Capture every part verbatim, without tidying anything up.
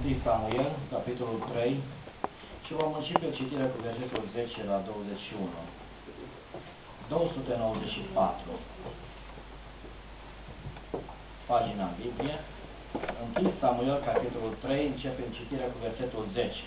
întâi Samuel, capitolul trei, și vom începe citirea cu versetul zece la douăzeci și unu. două sute nouăzeci și patru. Pagina în Biblie. întâi Samuel, capitolul trei, începem citirea cu versetul zece.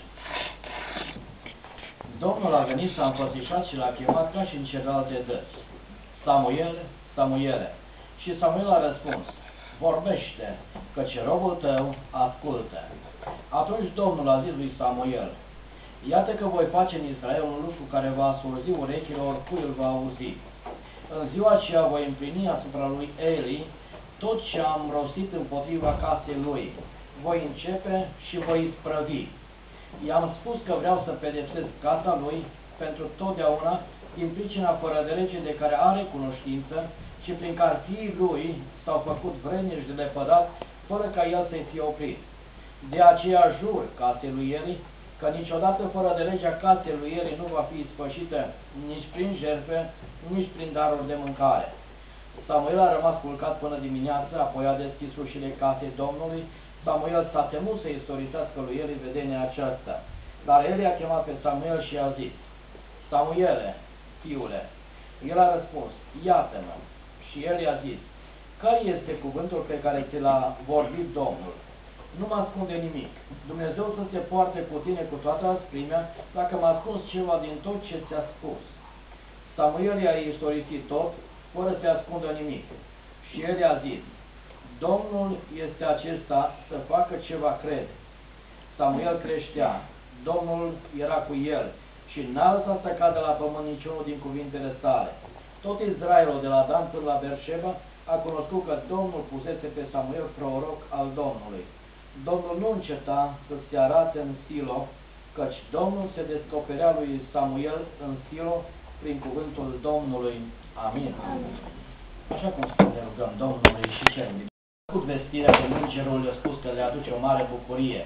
Domnul a venit, s-a înfățișat și l-a chemat ca și în celelalte dăți. Samuel, Samuele. Și Samuel a răspuns: vorbește, căci robul tău ascultă. Atunci Domnul a zis lui Samuel: iată că voi face în Israel un lucru care va surzi urechile oricui îl va auzi. În ziua aceea voi împlini asupra lui Eli tot ce am rostit împotriva casei lui. Voi începe și voi isprăvi. I-am spus că vreau să pedepsesc casa lui pentru totdeauna din pricina fără de lege de care are cunoștință și prin care fiii lui s-au făcut vrednici de lepădat fără ca el să-i fie oprit. De aceea jur casei lui Eli că niciodată fără de legea casei lui Eli nu va fi ispășită nici prin jertfe, nici prin daruri de mâncare. Samuel a rămas culcat până dimineață, apoi a deschis ușile casei Domnului. Samuel s-a temut să istorisească lui Eli vedenia aceasta. Dar Eli a chemat pe Samuel și i-a zis: Samuele, fiule. El a răspuns: iată-mă. Și el i-a zis: care este cuvântul pe care ți l-a vorbit Domnul? Nu mă ascunde nimic. Dumnezeu să se poarte cu tine cu toată asprimea dacă mă ascunzi ceva din tot ce ți-a spus. Samuel i-a istorisit tot, fără să ascundă nimic. Și el i-a zis: Domnul este acesta să facă ce va crede. Samuel creștea, Domnul era cu el și n-a lăsat să cadă la pământ niciunul din cuvintele sale. Tot Israelul de la Dan până la Beersheba a cunoscut că Domnul pusese pe Samuel proroc al Domnului. Domnul nu înceta să se arate în Silo, căci Domnul se descoperea lui Samuel în Silo prin cuvântul Domnului. Amin. Amin. Așa cum spune, rugăm Domnului și cerului. Cu vestirea de îngerul le-a spus că le aduce o mare bucurie.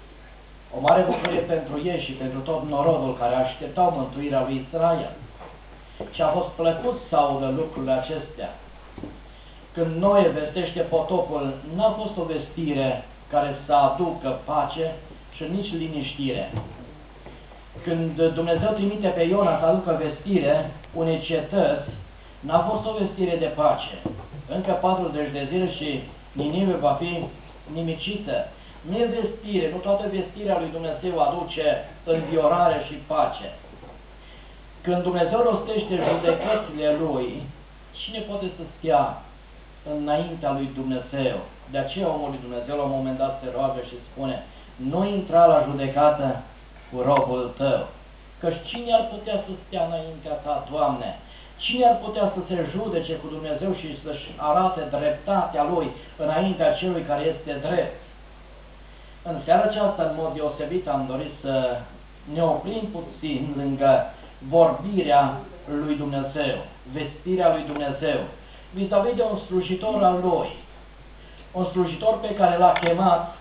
O mare bucurie pentru ei și pentru tot norodul care așteptau mântuirea lui Israel. Și a fost plăcut să audă lucrurile acestea. Când Noe vestește potopul, n-a fost o vestire care să aducă pace și nici liniștire. Când Dumnezeu trimite pe Iona să aducă vestire unei cetăți, n-a fost o vestire de pace. Încă patruzeci de zile și Ninive va fi nimicită. Nu e vestire, nu toată vestirea lui Dumnezeu aduce înviorare și pace. Când Dumnezeu rostește judecățile Lui, cine poate să stea înaintea lui Dumnezeu? De aceea omul lui Dumnezeu la un moment dat se roagă și spune: nu intra la judecată cu robul tău. Căci cine ar putea să stea înaintea ta, Doamne? Cine ar putea să se judece cu Dumnezeu și să-și arate dreptatea Lui înaintea celui care este drept? În seara aceasta, în mod deosebit, am dorit să ne oprim puțin lângă vorbirea lui Dumnezeu, vestirea lui Dumnezeu, vis-a-vis de un slujitor al Lui, un slujitor pe care l-a chemat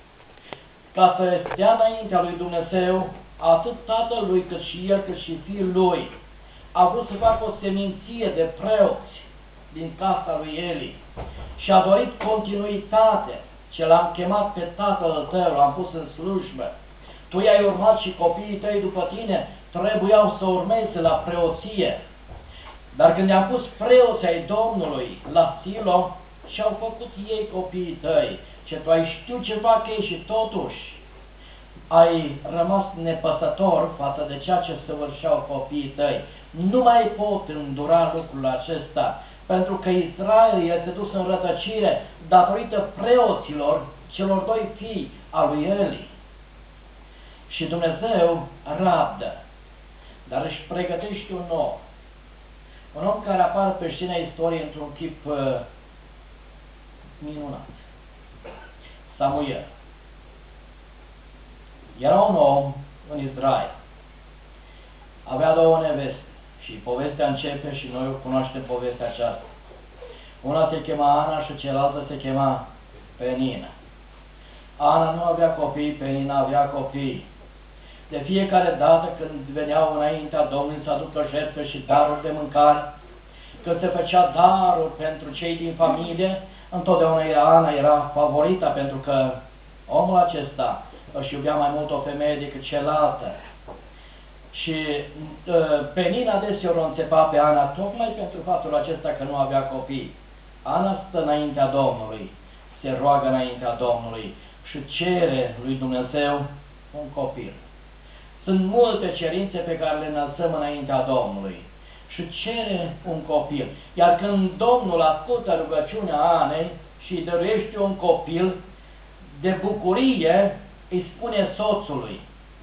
ca să stea înaintea lui Dumnezeu, atât tatălui cât și el, cât și fiul lui. A vrut să facă o seminție de preoți din casa lui Eli și a dorit continuitate. Ce l-am chemat pe tatăl tău, l-am pus în slujbă. Tu i-ai urmat și copiii tăi după tine trebuiau să urmeze la preoție. Dar când i-am pus preoții ai Domnului la Silo, și-au făcut ei copiii tăi. Și tu ai știut ce fac ei și totuși ai rămas nepăsător față de ceea ce săvârșeau copiii tăi. Nu mai pot îndura lucrul acesta, pentru că Israel este dus în rătăcire datorită preoților celor doi fii al lui Eli. Și Dumnezeu rabdă, dar își pregătește un om. Un om care apare pe scena istoriei într-un chip uh, minunat. Samuel. Era un om în Israel. Avea două neveste. Și povestea începe și noi cunoaștem povestea aceasta. Una se chema Ana și cealaltă se chema Penina. Ana nu avea copii, Penina avea copii. De fiecare dată când veneau înaintea Domnului să aducă jertfe și daruri de mâncare, când se făcea daruri pentru cei din familie, întotdeauna era Ana era favorita, pentru că omul acesta își iubea mai mult o femeie decât cealaltă. Și uh, Penina deseori o înțepa pe Ana tocmai pentru faptul acesta că nu avea copii. Ana stă înaintea Domnului, se roagă înaintea Domnului și cere lui Dumnezeu un copil. Sunt multe cerințe pe care le înălțăm înaintea Domnului și cere un copil. Iar când Domnul ascultă rugăciunea Anei și îi dăruiește un copil, de bucurie îi spune soțului: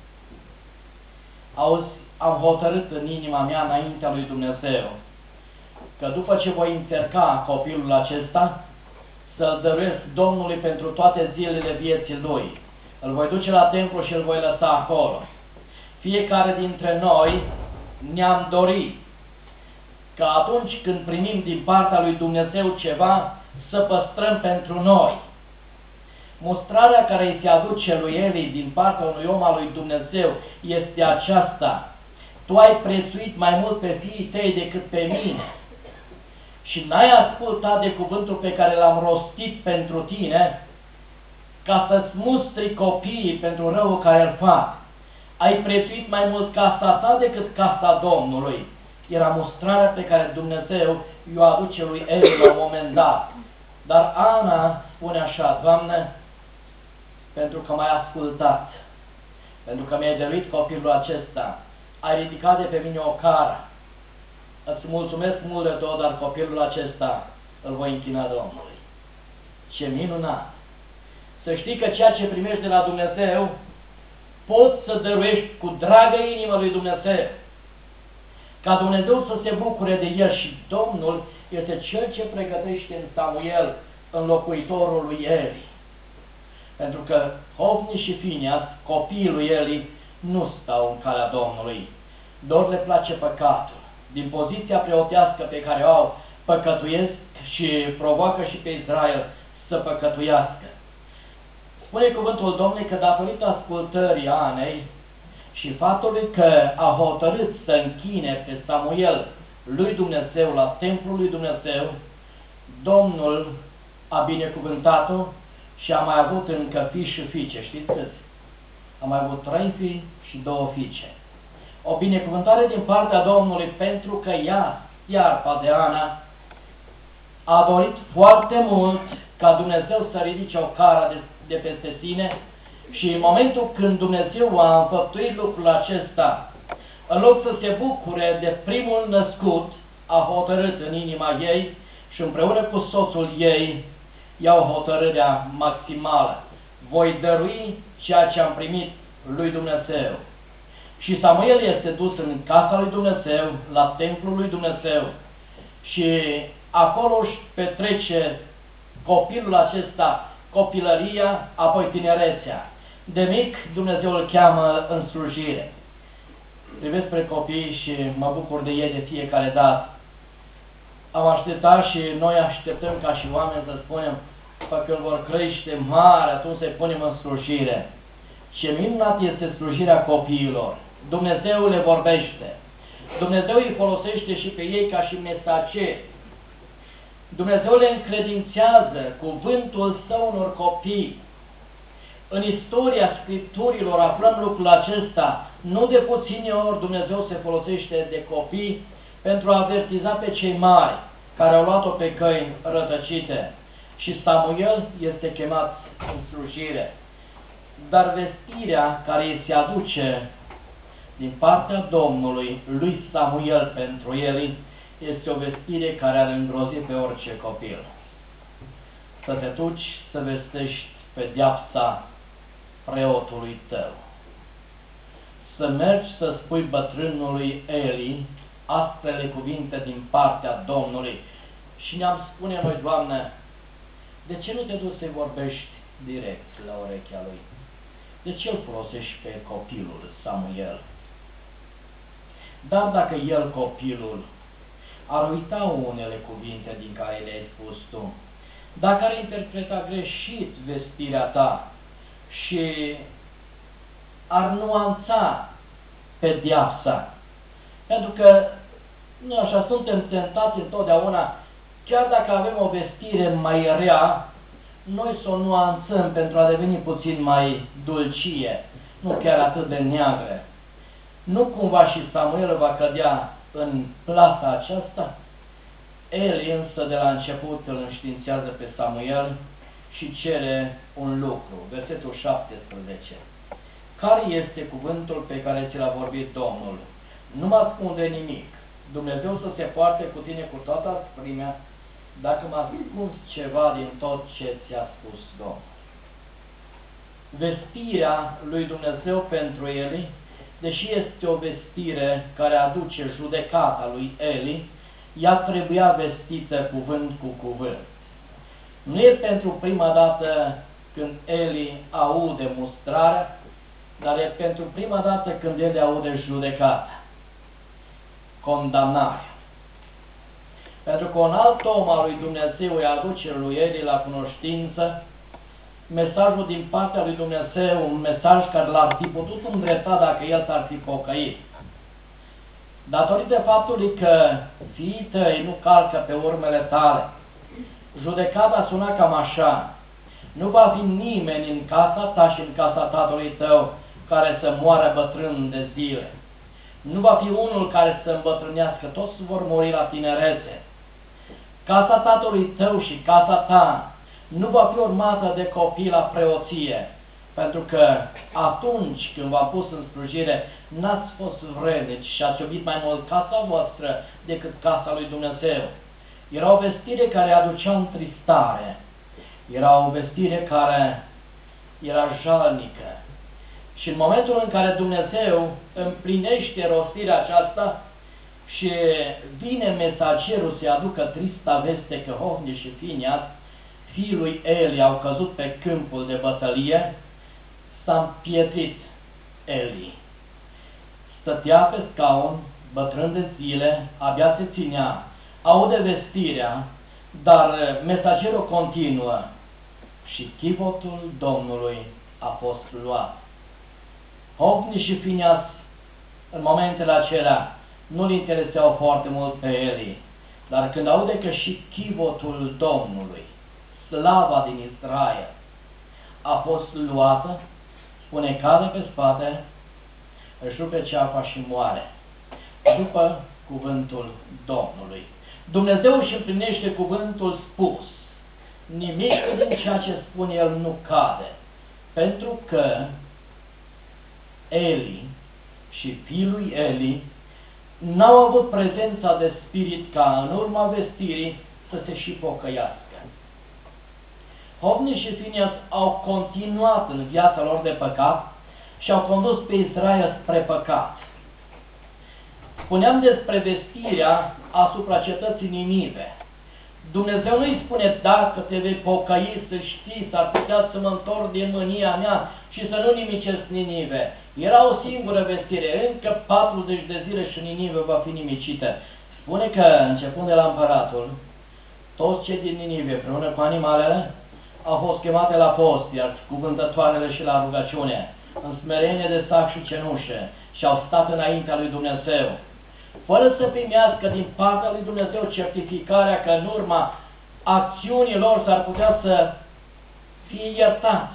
auzi, am hotărât în inima mea înaintea lui Dumnezeu că după ce voi încerca copilul acesta, să-l dăruiesc Domnului pentru toate zilele vieții lui. Îl voi duce la templu și îl voi lăsa acolo. Fiecare dintre noi ne-am dorit că atunci când primim din partea lui Dumnezeu ceva, să păstrăm pentru noi. Mustrarea care îi se aduce lui Eli din partea unui om al lui Dumnezeu este aceasta: tu ai prețuit mai mult pe fiii tăi decât pe mine și n-ai ascultat de cuvântul pe care l-am rostit pentru tine, ca să-ți mustri copiii pentru răul care îl fac. Ai prețuit mai mult casa ta decât casa Domnului. Era mustrarea pe care Dumnezeu i-o aduce lui Eli la un moment dat. Dar Ana spune așa: Doamne, pentru că m-ai ascultat, pentru că mi-ai dăruit copilul acesta, ai ridicat de pe mine o cară, îți mulțumesc mult de tot, dar copilul acesta îl voi închina Domnului. Ce minunat! Să știi că ceea ce primești de la Dumnezeu poți să dăruiești cu dragă inimă lui Dumnezeu, ca Dumnezeu să se bucure de el. Și Domnul este cel ce pregătește în Samuel înlocuitorul lui Eli. Pentru că Hofni și Fineas, copiii lui Eli, nu stau în calea Domnului. Doar le place păcatul. Din poziția preotească pe care o au, păcătuiesc și provoacă și pe Israel să păcătuiască. Spune cuvântul Domnului că datorită ascultării Anei și faptului că a hotărât să închine pe Samuel lui Dumnezeu la templul lui Dumnezeu, Domnul a binecuvântat-o și a mai avut încă fii și fiice. Știți câți? A mai avut trei fii și două fiice. O binecuvântare din partea Domnului, pentru că ea, iarpa de Ana, a dorit foarte mult ca Dumnezeu să ridice o cară de, de peste sine și în momentul când Dumnezeu a înfăptuit lucrul acesta, în loc să se bucure de primul născut, a hotărât în inima ei și împreună cu soțul ei iau hotărârea maximală: voi dărui ceea ce am primit lui Dumnezeu. Și Samuel este dus în casa lui Dumnezeu, la templul lui Dumnezeu, și acolo își petrece copilul acesta copilăria, apoi tinerețea. De mic Dumnezeu îl cheamă în slujire. Privesc spre copii și mă bucur de ei de fiecare dată. Am așteptat și noi așteptăm ca și oameni să spunem că când vor crește mare, atunci să-i punem în slujire. Ce minunat este slujirea copiilor! Dumnezeu le vorbește. Dumnezeu îi folosește și pe ei ca și mesageri. Dumnezeu le încredințează cuvântul său unor copii. În istoria Scripturilor aflăm lucrul acesta. Nu de puține ori Dumnezeu se folosește de copii pentru a avertiza pe cei mari care au luat-o pe căi rătăcite. Și Samuel este chemat în slujire. Dar vestirea care îi se aduce din partea Domnului lui Samuel pentru Eli este o vestire care ar îngrozi pe orice copil. Să te duci să vestești pedeapsa preotului tău. Să mergi să spui bătrânului Eli astfele cuvinte din partea Domnului. Și ne-am spune noi: Doamne, de ce nu te duci să-i vorbești direct la urechea lui? De ce îl folosești pe copilul Samuel? Dar dacă el, copilul, ar uita unele cuvinte din care le-ai spus tu, dacă ar interpreta greșit vestirea ta și ar nuanța pedeapsa, pentru că nu așa, suntem tentați întotdeauna, chiar dacă avem o vestire mai rea, noi să o nuanțăm pentru a deveni puțin mai dulcie, nu chiar atât de neagră. Nu cumva și Samuel va cădea în plasa aceasta? Eli însă de la început îl înștiințează pe Samuel și cere un lucru. Versetul șaptesprezece. Care este cuvântul pe care ți l-a vorbit Domnul? Nu mă ascunde nimic. Dumnezeu să se poarte cu tine cu toată asprimea, dacă mă ascunzi ceva din tot ce ți-a spus Domnul. Vestirea lui Dumnezeu pentru Eli, deși este o vestire care aduce judecata lui Eli, ea trebuia vestită cuvânt cu cuvânt. Nu e pentru prima dată când Eli aude mustrarea, dar e pentru prima dată când Eli aude judecata, condamnarea. Pentru că un alt om al lui Dumnezeu îi aduce lui Eli la cunoștință mesajul din partea lui Dumnezeu, un mesaj care l-ar fi putut îndrepta dacă el s-ar fi pocăit. Datorită faptului că fiii tăi nu calcă pe urmele tale, judecata suna cam așa: nu va fi nimeni în casa ta și în casa tatălui tău care să moară bătrân de zile. Nu va fi unul care să îmbătrânească, toți vor muri la tinerețe. Casa tatălui tău și casa ta nu va fi urmată de copii la preoție, pentru că atunci când v-am pus în slujire, n-ați fost vrednici și ați iubit mai mult casa voastră decât casa lui Dumnezeu. Era o vestire care aducea întristare, era o vestire care era jalnică. Și în momentul în care Dumnezeu împlinește rostirea aceasta și vine mesagerul să-i aducă trista veste că Hofni și Finias, fiii lui Eli, au căzut pe câmpul de bătălie, s-a împietrit Eli. Stătea pe scaun, bătrân de zile, abia se ținea, aude vestirea, dar mesagerul continuă și chivotul Domnului a fost luat. Hofni și Finias, în momentele acelea, nu-l intereseau foarte mult pe Eli, dar când aude că și chivotul Domnului, slava din Israel, a fost luată, spune, cade pe spate, își rupe ceafa și moare, după cuvântul Domnului. Dumnezeu își împlinește cuvântul spus. Nimic din ceea ce spune El nu cade, pentru că Eli și fiul lui Eli n-au avut prezența de spirit ca în urma vestirii să se și pocăiască. Hofni și Finias au continuat în viața lor de păcat și au condus pe Israel spre păcat. Spuneam despre vestirea asupra cetății Ninive. Dumnezeu nu-i spune, dacă te vei pocăi, să știi, s-ar putea să mă întorc din mânia mea și să nu nimicesc Ninive. Era o singură vestire, încă patruzeci de zile și Ninive va fi nimicită. Spune că, începând de la împăratul, toți cei din Ninive, împreună cu animalele, au fost chemate la post, iar cuvântătoarele și la rugăciune, în smerenie de sac și cenușă, și au stat înaintea lui Dumnezeu, fără să primească din partea lui Dumnezeu certificarea că în urma acțiunilor s-ar putea să fie iertați.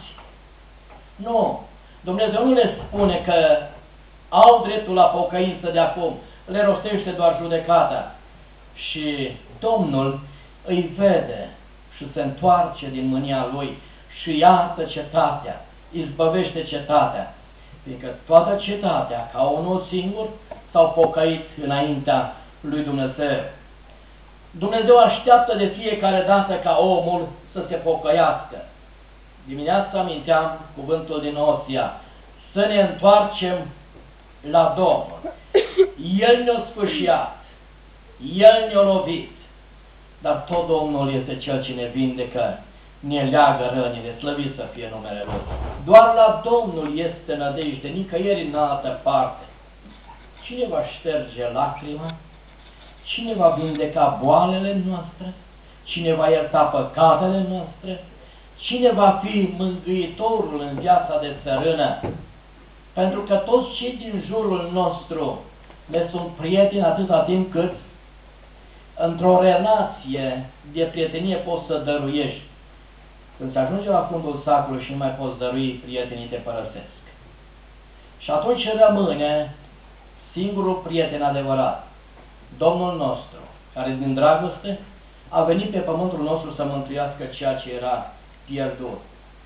Nu. Dumnezeu nu le spune că au dreptul la pocăință de acum, le rostește doar judecata. Și Domnul îi vede și se întoarce din mânia lui și iartă cetatea, izbăvește cetatea, fiindcă toată cetatea, ca unul singur, s-au pocăit înaintea lui Dumnezeu. Dumnezeu așteaptă de fiecare dată ca omul să se pocăiască. Dimineața aminteam cuvântul din Osia, să ne întoarcem la Domnul. El ne-a sfâșiat, El ne-a lovit, dar tot Domnul este Cel ce ne vindecă, ne leagă rănile, slăvit să fie numele Lui. Doar la Domnul este nădejde, nicăieri în altă parte. Cine va șterge lacrima? Cine va vindeca boalele noastre? Cine va ierta păcatele noastre? Cine va fi mângâitorul în viața de țărână? Pentru că toți cei din jurul nostru le sunt prieteni atâta timp cât într-o relație de prietenie poți să dăruiești. Când se ajunge la fundul sacului și nu mai poți dărui, prietenii te părăsesc. Și atunci rămâne singurul prieten adevărat, Domnul nostru, care din dragoste a venit pe pământul nostru să mântuiască ceea ce era pierdut.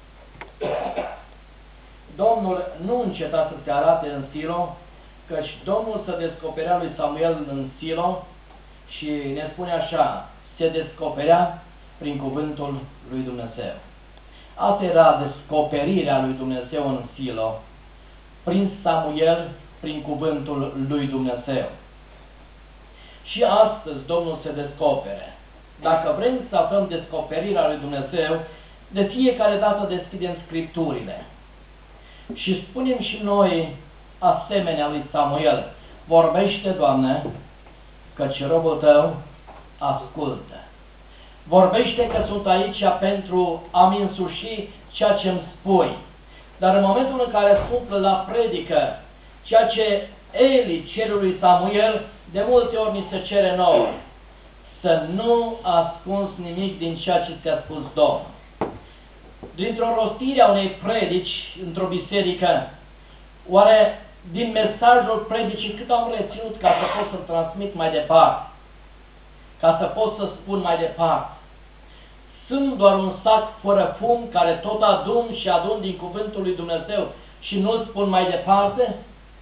Domnul nu înceta să se arate în Silo, căci Domnul se descoperea lui Samuel în Silo și ne spune așa, se descoperea prin cuvântul lui Dumnezeu. Asta era descoperirea lui Dumnezeu în Silo, prin Samuel, prin cuvântul lui Dumnezeu. Și astăzi Domnul se descopere. Dacă vrem să aflăm descoperirea lui Dumnezeu, de fiecare dată deschidem Scripturile. Și spunem și noi, asemenea lui Samuel, vorbește, Doamne, căci robul Tău ascultă. Vorbește că sunt aici pentru a-mi însuși ceea ce îmi spui. Dar în momentul în care suflă la predică, ceea ce Eli cere lui Samuel, de multe ori ni se cere nouă, să nu ascunzi nimic din ceea ce ți-a spus Domnul. Dintr-o rostire a unei predici într-o biserică, oare din mesajul predicii cât am reținut ca să pot să-l transmit mai departe, ca să pot să spun mai departe? Sunt doar un sac fără fum care tot adun și adun din cuvântul lui Dumnezeu și nu-l spun mai departe?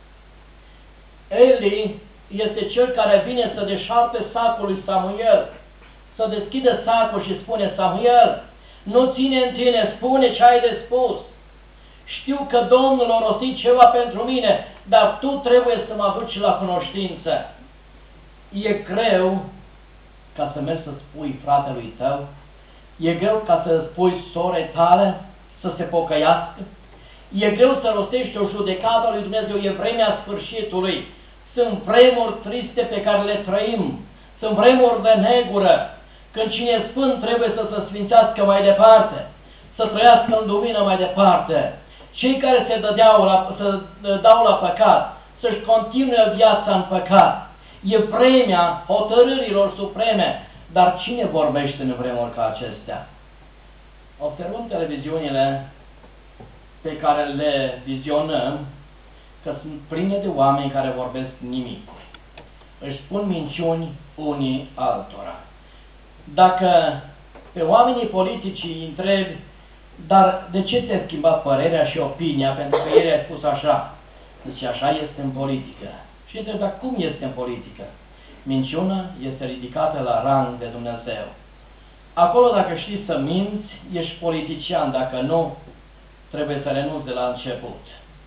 Eli este cel care vine să deșarte sacul lui Samuel, să deschide sacul și spune, Samuel, nu ține în tine, spune ce ai de spus. Știu că Domnul a rostit ceva pentru mine, dar tu trebuie să mă aduci la cunoștință. E greu ca să mergi să spui fratelui tău, e greu ca să spui sorei tale să se pocăiască, e greu să rostești o judecată a lui Dumnezeu, e vremea sfârșitului. Sunt vremuri triste pe care le trăim, sunt vremuri de negură, când cine e sfânt trebuie să se sfințească mai departe, să trăiască în lumină mai departe. Cei care se dădeau la, să dau la păcat, să-și continue viața în păcat. E vremea hotărârilor supreme, dar cine vorbește în vremuri ca acestea? Observăm televiziunile pe care le vizionăm, că sunt pline de oameni care vorbesc nimic. Își spun minciuni unii altora. Dacă pe oamenii politici îi întrebi, dar de ce ți-ai schimbat părerea și opinia? Pentru că ieri ai spus așa. Deci așa este în politică. Și întreb, dar cum este în politică? Minciuna este ridicată la rang de Dumnezeu. Acolo, dacă știi să minți, ești politician. Dacă nu, trebuie să renunți de la început.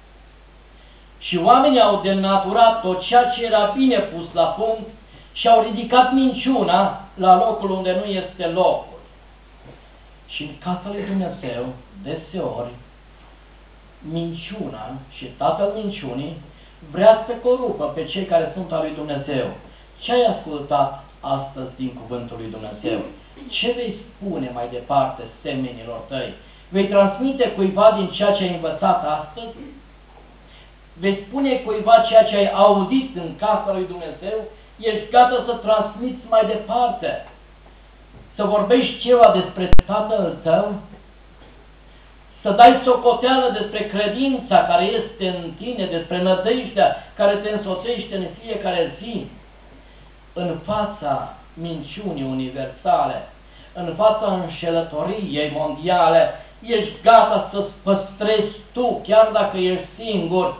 Și oamenii au denaturat tot ceea ce era bine pus la punct și au ridicat minciuna la locul unde nu este locul. Și în casa lui Dumnezeu, deseori, minciuna și tatăl minciunii vrea să corupă pe cei care sunt al lui Dumnezeu. Ce ai ascultat astăzi din cuvântul lui Dumnezeu? Ce vei spune mai departe semenilor tăi? Vei transmite cuiva din ceea ce ai învățat astăzi? Vei spune cuiva ceea ce ai auzit în casa lui Dumnezeu? Ești gata să transmiți mai departe? Să vorbești ceva despre tatăl tău? Să dai socoteală despre credința care este în tine, despre nădejdea care te însoțește în fiecare zi? În fața minciunii universale, în fața înșelătoriei mondiale, ești gata să-ți păstrezi tu, chiar dacă ești singur,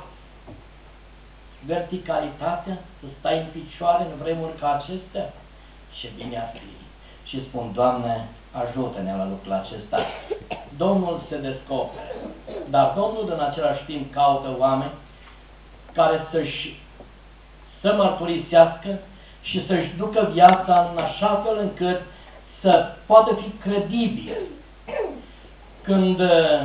verticalitatea, să stai în picioare în vremuri ca acestea? Ce bine ar fi! Și spun, Doamne, ajută-ne la lucrul acesta. Domnul se descopere, dar Domnul în același timp caută oameni care să-și să mărturisească și să-și ducă viața în așa fel încât să poată fi credibil. Când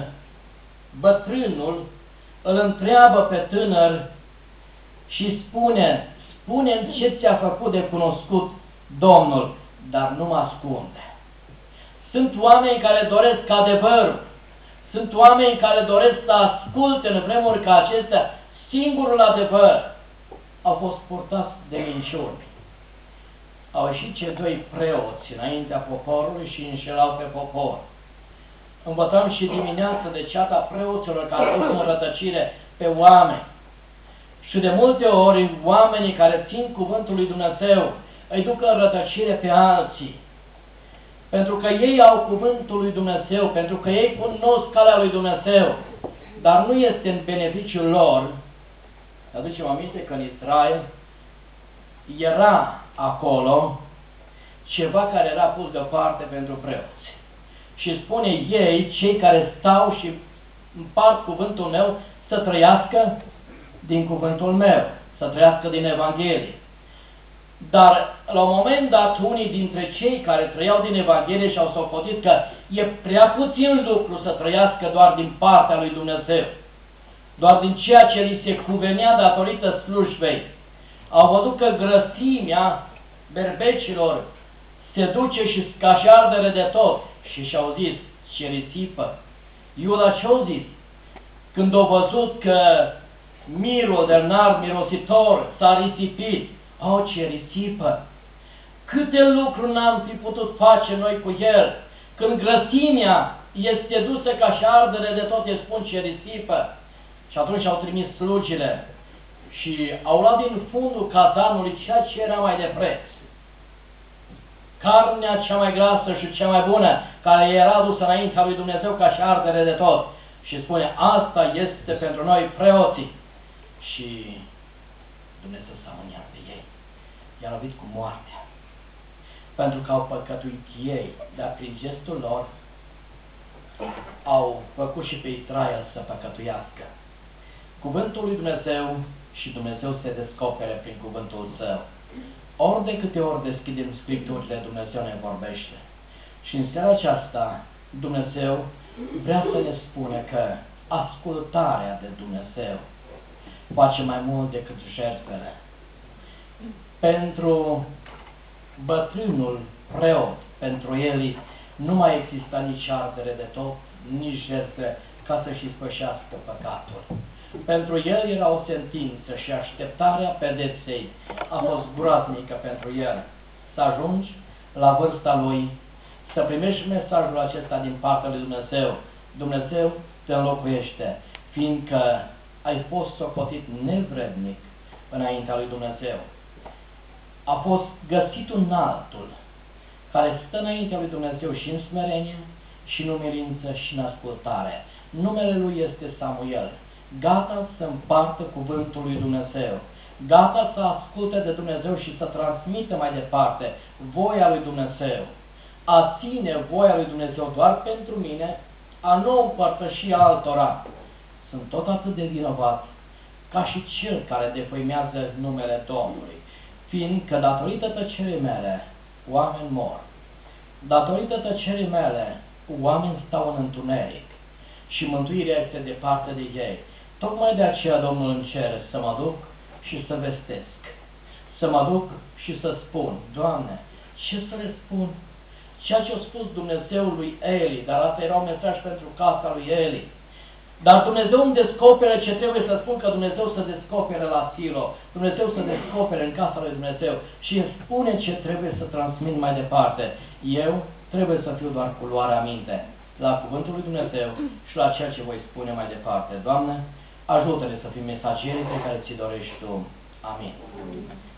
bătrânul îl întreabă pe tânăr și spune, spune-mi ce ți-a făcut de cunoscut Domnul, dar nu mă ascunde. Sunt oameni care doresc adevărul, sunt oameni care doresc să asculte în vremuri ca acestea singurul adevăr. Au fost purtați de minciuni. Au ieșit cei doi preoți înaintea poporului și înșelau pe popor. Învățăm și dimineața de ceata preoților care au dus în rătăcire pe oameni. Și de multe ori oamenii care țin cuvântul lui Dumnezeu îi duc în rătăcire pe alții. Pentru că ei au cuvântul lui Dumnezeu, pentru că ei cunosc calea lui Dumnezeu, dar nu este în beneficiul lor. Aducem aminte că în Israel era acolo ceva care era pus deoparte pentru preoți. Și spune ei, cei care stau și împart cuvântul meu, să trăiască din cuvântul meu, să trăiască din Evanghelie. Dar la un moment dat, unii dintre cei care trăiau din Evanghelie și-au socotit că e prea puțin lucru să trăiască doar din partea lui Dumnezeu, doar din ceea ce li se cuvenea datorită slujbei. Au văzut că grăsimea berbecilor se duce și ca ardere de tot și și-au zis, ce risipă. Iuda ce-au zis? Când au văzut că mirul de nard mirositor s-a risipit, au, ce risipă! Câte lucruri n-am fi putut face noi cu el? Când grăsimea este dusă ca și ardere de tot, îi spun ce risipă. Și atunci au trimis slugile și au luat din fundul cazanului ceea ce era mai de preț. Carnea cea mai grasă și cea mai bună, care era dusă înaintea lui Dumnezeu ca și ardere de tot. Și spune, asta este pentru noi preoții. Și Dumnezeu s-a mâniat de ei. I-a lovit cu moartea. Pentru că au păcătuit ei, dar prin gestul lor au făcut și pe Israel să păcătuiască. Cuvântul lui Dumnezeu și Dumnezeu se descopere prin cuvântul Său. Ori de câte ori deschidem Scripturile, Dumnezeu ne vorbește. Și în seara aceasta, Dumnezeu vrea să ne spune că ascultarea de Dumnezeu face mai mult decât jertfele. Pentru bătrânul preot, pentru el nu mai exista nici ardere de tot, nici jertfe ca să-și ispășească păcatul. Pentru el era o sentință și așteptarea pedepsei a fost groaznică pentru el. Să ajungi la vârsta lui, să primești mesajul acesta din partea lui Dumnezeu. Dumnezeu te înlocuiește, fiindcă ai fost socotit nevrednic înaintea lui Dumnezeu. A fost găsit un altul care stă înaintea lui Dumnezeu și în smerenie, și în umilință, și în ascultare. Numele lui este Samuel, gata să împartă cuvântul lui Dumnezeu, gata să asculte de Dumnezeu și să transmită mai departe voia lui Dumnezeu. A ține voia lui Dumnezeu doar pentru mine, a nu împărtăși altora. Sunt tot atât de vinovat ca și cel care defăimează numele Domnului, fiindcă datorită tăcerii mele, oameni mor. Datorită tăcerii mele, oameni stau în întuneric și mântuirea este departe de ei. Tocmai de aceea Domnul îmi cere să mă duc și să vestesc, să mă duc și să spun, Doamne, ce să le spun? Ceea ce a spus Dumnezeu lui Eli, dar asta era un mesaj pentru casa lui Eli. Dar Dumnezeu îmi descopere ce trebuie să spun, că Dumnezeu să descopere la Silo, Dumnezeu să descopere în casa lui Dumnezeu și îmi spune ce trebuie să transmit mai departe. Eu trebuie să fiu doar cu luarea minte la cuvântul lui Dumnezeu și la ceea ce voi spune mai departe. Doamne, ajută-ne să fim mesagerii pe care ți dorești Tu. Amin.